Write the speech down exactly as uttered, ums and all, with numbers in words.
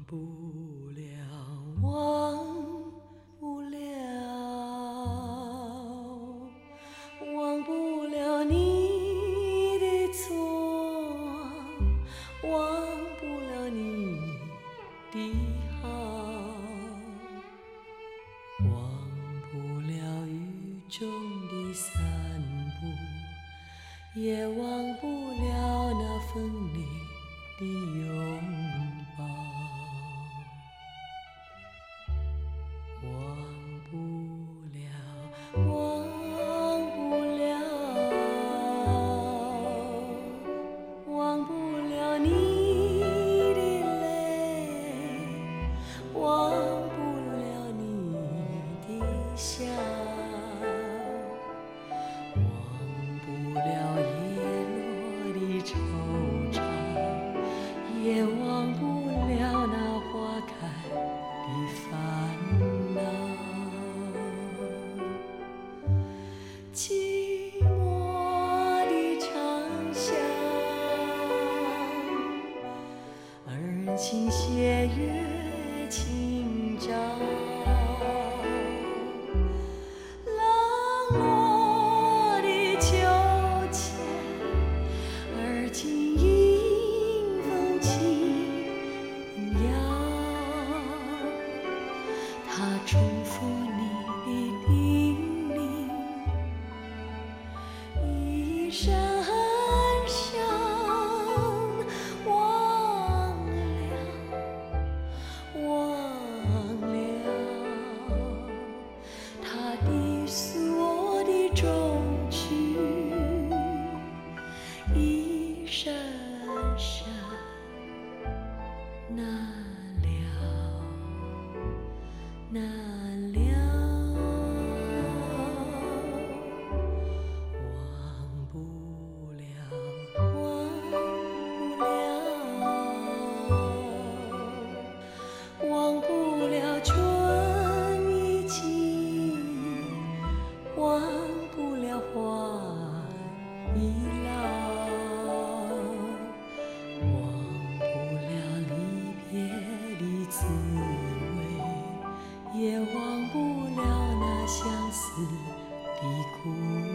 不了，忘不了，忘不了你的错，忘不了你的好，忘不了雨中的散步，也忘不了那分离的拥抱，忘不了，忘不了，忘不了你的泪，忘不了你的笑，忘不了叶落的惆怅，也忘不了那花开的烦恼。寂寞的长巷，而今斜月清照，冷落的秋千，而今迎风轻摇，它重复你的叮咛，一声响，忘了，忘了，它低诉我的衷曲，一声声难了，难了，忘不了，忘不了，忘不了春已尽，忘不了花已老，忘不了离别的滋味，也忘不了那相思的苦。